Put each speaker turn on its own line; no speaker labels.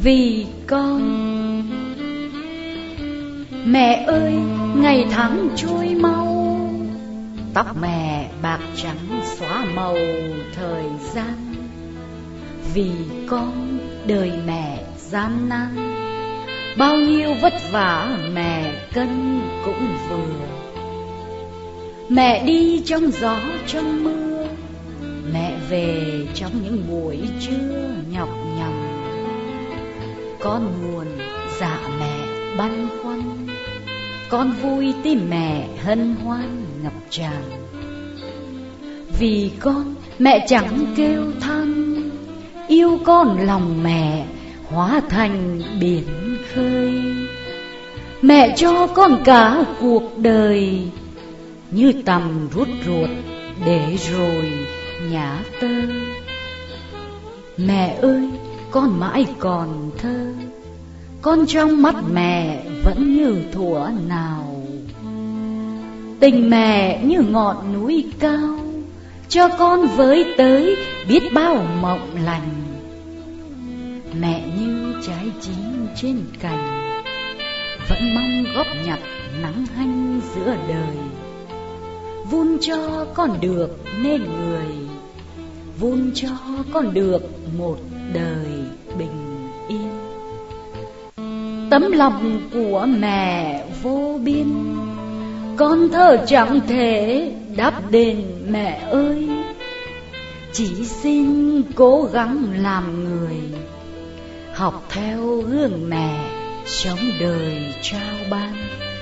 vì con. Mẹ ơi, ngày tháng trôi mau, tóc mẹ bạc trắng xóa màu thời gian. Vì con đời mẹ gian nan, bao nhiêu vất vả mẹ cân cũng vừa. Mẹ đi trong gió trong mưa, mẹ về trong những buổi trưa nhọc nhằn. Con buồn dạ mẹ băn khoăn, con vui tim mẹ hân hoan ngập tràn. Vì con mẹ chẳng kêu than, yêu con lòng mẹ hóa thành biển khơi. Mẹ cho con cả cuộc đời, như tầm rút ruột để rồi nhả tơ. Mẹ ơi, con mãi còn thơ, con trong mắt mẹ vẫn như thuở nào. Tình mẹ như ngọn núi cao, cho con với tới biết bao mộng lành. Mẹ như trái chín trên cành, vẫn mong góp nhặt nắng hanh giữa đời. Vun cho con được nên người, vun cho con được một đời bình yên. Tấm lòng của mẹ vô biên, con thơ chẳng thể đáp đền mẹ ơi. Chỉ xin cố gắng làm người, học theo gương mẹ sống đời trao ban.